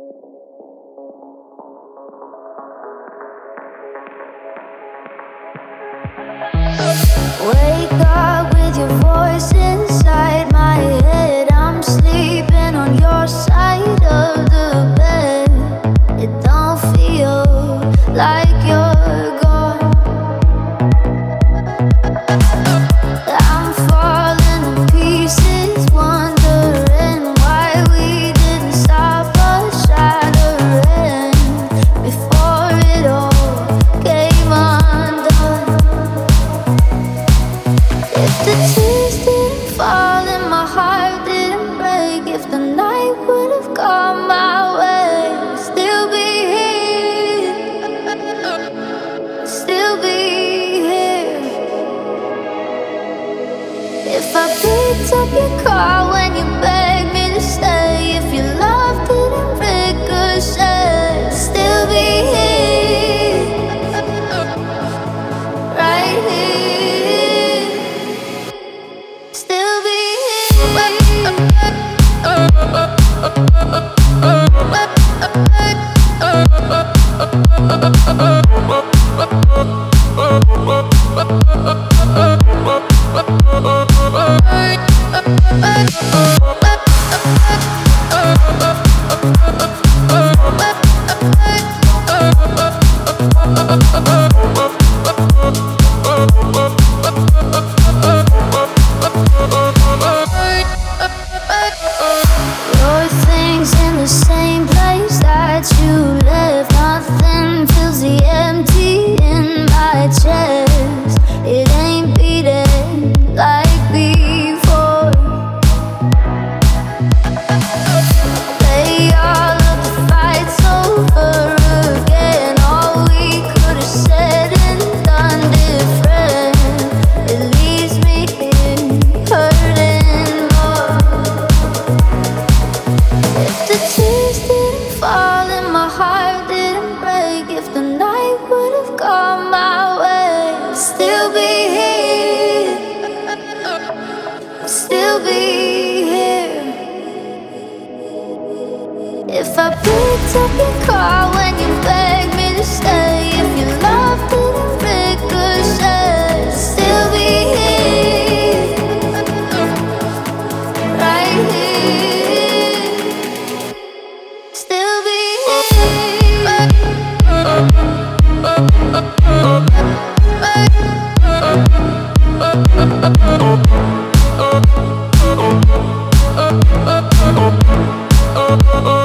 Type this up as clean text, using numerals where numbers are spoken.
Wake up with your voice inside my head. I'm sleeping on your side of the bed. It don't feel like you're gone. I'm falling to pieces, wondering why we didn't stop us shattering before it all came undone. If the tears didn't fall and my heart didn't break, if the night would have gone my way, I'd still be here, still be here. If I picked up your call when you begged me to stay, if your love didn't ricochet, I'd still be here, right here. Still be your things in the same place that you left. Nothing fills the empty in my chest. It ain't beating like before. Play all of the fights over again. All we could have said and done different. It leaves me here hurting more. If the tears didn't fall and my heart didn't break, if the night would have gone my way, I'd still be here, I'd still be here. If I picked up your call when you begged me to stay, if your love didn't ricochet, I'd still be here, right here. Still be here.